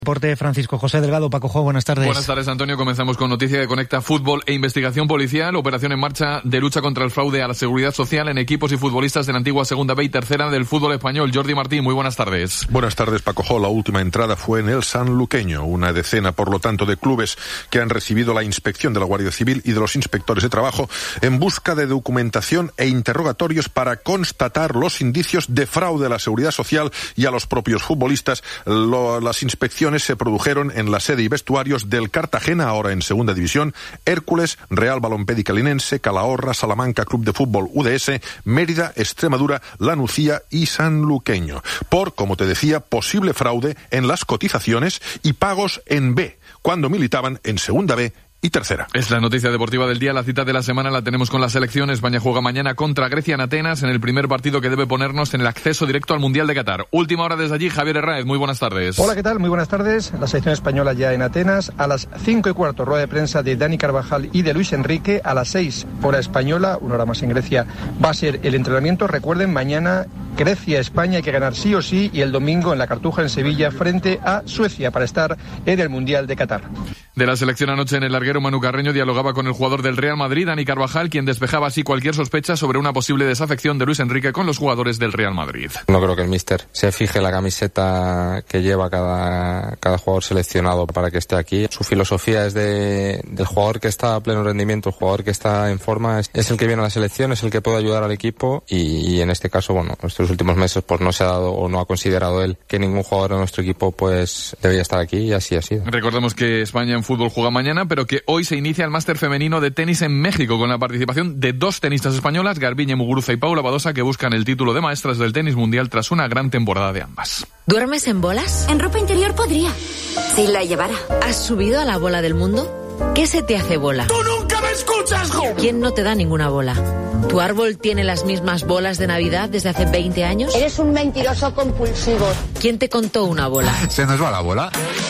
Deporte, Francisco José Delgado. Paco Jo, buenas tardes. Buenas tardes, Antonio. Comenzamos con noticia que conecta fútbol e investigación policial. Operación en marcha de lucha contra el fraude a la seguridad social en equipos y futbolistas de la antigua Segunda B y Tercera del fútbol español. Jordi Martín, muy buenas tardes. Buenas tardes, Paco Jo. La última entrada fue en el Sanluqueño. Una decena, por lo tanto, de clubes que han recibido la inspección de la Guardia Civil y de los inspectores de trabajo en busca de documentación e interrogatorios para constatar los indicios de fraude a la seguridad social y a los propios futbolistas. Las inspecciones se produjeron en la sede y vestuarios del Cartagena, ahora en Segunda División, Hércules, Real Balompédica Linense, Calahorra, Salamanca, Club de Fútbol UDS, Mérida, Extremadura, La Nucía y Sanluqueño. Por, como te decía, posible fraude en las cotizaciones y pagos en B, cuando militaban en Segunda B y Tercera. Es la noticia deportiva del día. La cita de la semana la tenemos con la selección. España juega mañana contra Grecia en Atenas, en el primer partido que debe ponernos en el acceso directo al Mundial de Qatar. Última hora desde allí, Javier Herráez, muy buenas tardes. Hola, ¿qué tal? Muy buenas tardes. La selección española ya en Atenas. A las 5:15, rueda de prensa de Dani Carvajal y de Luis Enrique. A las 6, hora española, una hora más en Grecia, va a ser el entrenamiento. Recuerden, mañana Grecia-España, hay que ganar sí o sí, y el domingo en la Cartuja, en Sevilla, frente a Suecia, para estar en el Mundial de Qatar. De la selección anoche en el larguero, Manu Carreño dialogaba con el jugador del Real Madrid, Dani Carvajal, quien despejaba así cualquier sospecha sobre una posible desafección de Luis Enrique con los jugadores del Real Madrid. No creo que el míster se fije la camiseta que lleva cada jugador seleccionado para que esté aquí. Su filosofía es del jugador que está a pleno rendimiento, el jugador que está en forma, es el que viene a la selección, es el que puede ayudar al equipo y en este caso, bueno, estos últimos meses pues no se ha dado o no ha considerado él que ningún jugador de nuestro equipo pues debía estar aquí y así ha sido. Recordemos que España en fútbol juega mañana, pero que hoy se inicia el máster femenino de tenis en México con la participación de dos tenistas españolas, Garbiñe Muguruza y Paula Badosa, que buscan el título de maestras del tenis mundial tras una gran temporada de ambas. ¿Duermes en bolas? En ropa interior podría, si la llevara. ¿Has subido a la bola del mundo? ¿Qué se te hace bola? ¡Tú nunca me escuchas, jo! ¿Quién no te da ninguna bola? ¿Tu árbol tiene las mismas bolas de Navidad desde hace 20 años? Eres un mentiroso compulsivo. ¿Quién te contó una bola? ¿Se nos va la bola?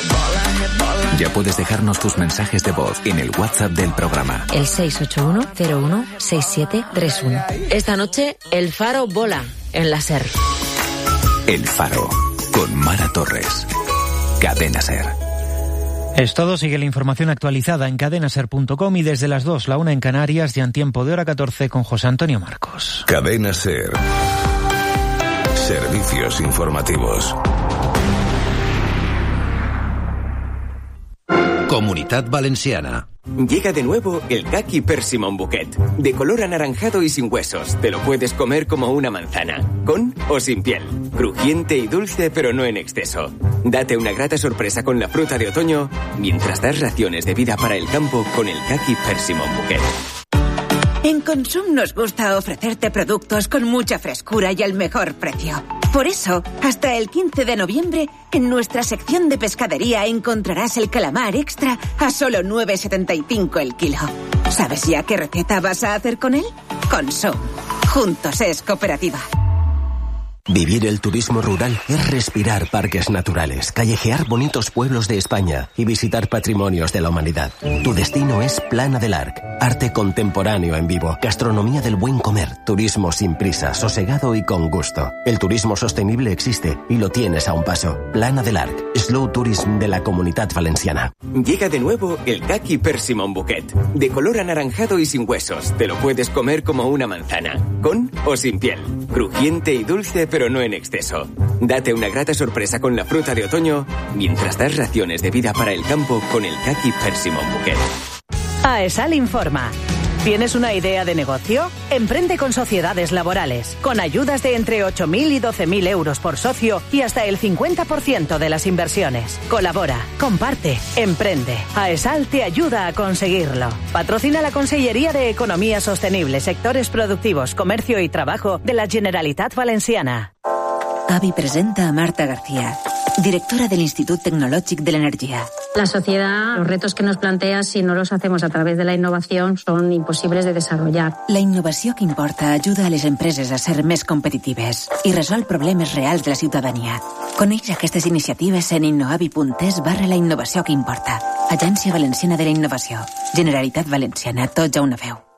Ya puedes dejarnos tus mensajes de voz en el WhatsApp del programa. El 681-01-6731. Esta noche, El Faro bola en la SER. El Faro, con Mara Torres. Cadena SER. Es todo. Sigue la información actualizada en cadenaser.com y desde las 2, la 1 en Canarias, ya en tiempo de hora 14 con José Antonio Marcos. Cadena SER. Servicios informativos. Comunitat Valenciana. Llega de nuevo el Kaki Persimmon Bouquet. De color anaranjado y sin huesos. Te lo puedes comer como una manzana. Con o sin piel. Crujiente y dulce, pero no en exceso. Date una grata sorpresa con la fruta de otoño mientras das raciones de vida para el campo con el Kaki Persimmon Bouquet. En Consum nos gusta ofrecerte productos con mucha frescura y al mejor precio. Por eso, hasta el 15 de noviembre, en nuestra sección de pescadería encontrarás el calamar extra a solo 9,75 el kilo. ¿Sabes ya qué receta vas a hacer con él? Consum. Juntos es cooperativa. Vivir el turismo rural es respirar parques naturales, callejear bonitos pueblos de España y visitar patrimonios de la humanidad. Tu destino es Plana del Arc, arte contemporáneo en vivo, gastronomía del buen comer, turismo sin prisa, sosegado y con gusto. El turismo sostenible existe y lo tienes a un paso. Plana del Arc, Slow Tourism de la Comunitat Valenciana. Llega de nuevo el Kaki Persimmon Bouquet. De color anaranjado y sin huesos. Te lo puedes comer como una manzana. Con o sin piel. Crujiente y dulce, pero no en exceso. Date una grata sorpresa con la fruta de otoño mientras das raciones de vida para el campo con el Kaki Persimmon Bouquet. AESAL informa. ¿Tienes una idea de negocio? Emprende con sociedades laborales, con ayudas de entre 8.000 y 12.000 euros por socio y hasta el 50% de las inversiones. Colabora, comparte, emprende. AESAL te ayuda a conseguirlo. Patrocina la Consellería de Economía Sostenible, Sectores Productivos, Comercio y Trabajo de la Generalitat Valenciana. AVI presenta a Marta García, directora del Institut Tecnològic de l'Energia. La sociedad, los retos que nos plantea, si no los hacemos a través de la innovación, son imposibles de desarrollar. La innovació que importa ajuda a les empreses a ser més competitives i resol problemes reals de la ciutadania. Coneix aquestes iniciatives en innoavi.es/la innovació que importa. Agència Valenciana de la Innovació. Generalitat Valenciana, tots a una veu.